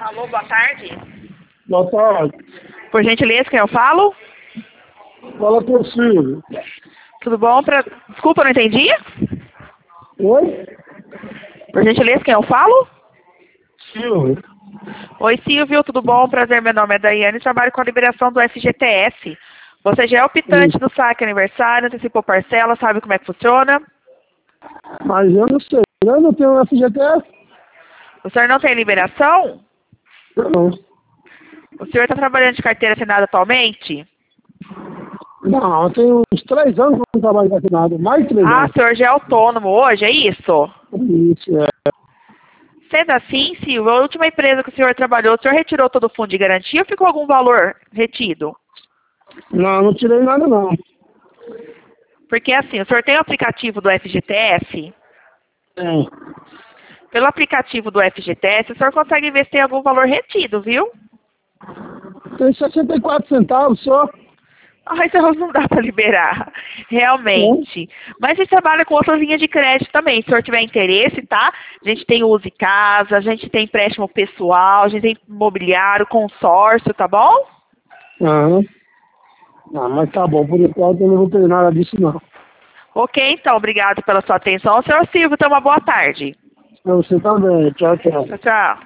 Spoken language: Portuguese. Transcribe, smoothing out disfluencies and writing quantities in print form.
Alô, boa tarde. Boa tarde. Por gentileza, quem eu falo? Fala com o Silvio. Tudo bom? Desculpa, não entendi. Oi? Por gentileza, quem eu falo? Silvio. Oi, Silvio, tudo bom? Prazer, meu nome é Daiane, trabalho com a liberação do FGTS. Você já é optante do saque aniversário, antecipou parcela, sabe como é que funciona? Mas eu não sei. Eu não tenho FGTS? O senhor não tem liberação? Não. O senhor está trabalhando de carteira assinada atualmente? Não, eu tenho uns 3 anos que eu não trabalho com nada. Mais de 3 Ah, anos. o senhor já é autônomo hoje, é isso? Isso, é. Sendo assim, Silvio, a última empresa que o senhor trabalhou, o senhor retirou todo o fundo de garantia ou ficou algum valor retido? Não tirei nada, não. Porque assim, o senhor tem o aplicativo do FGTS? Tem. Pelo aplicativo do FGTS, o senhor consegue ver se tem algum valor retido, viu? Tem 64 centavos só. Ah, então não dá para liberar, realmente. Mas a gente trabalha com outras linhas de crédito também. Se o senhor tiver interesse, tá? A gente tem Use Casa, a gente tem empréstimo pessoal, a gente tem imobiliário, consórcio, tá bom? Aham. Ah, mas tá bom. Por enquanto eu não vou ter nada disso, não. Ok, então, obrigado pela sua atenção. Senhor Silvio, tenha uma boa tarde. Pra você também. Tchau, tchau. Tchau, tchau.